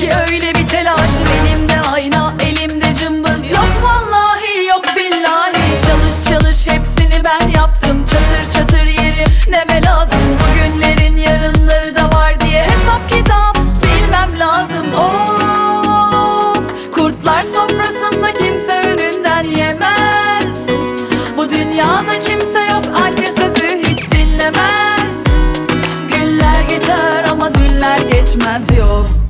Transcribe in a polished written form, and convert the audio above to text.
ki öyle bir telaşım. Elimde ayna, elimde cımbız. Yok vallahi yok billahi. Çalış çalış hepsini ben yaptım. Çatır çatır yerim neme lazım. Bugünlerin yarınları da var diye hesap kitap bilmem lazım. Of, kurtlar sofrasında kimse önünden yemez. Bu dünyada kimse yok anne sözü hiç dinlemez. Günler geçer ama dünler geçmez yok.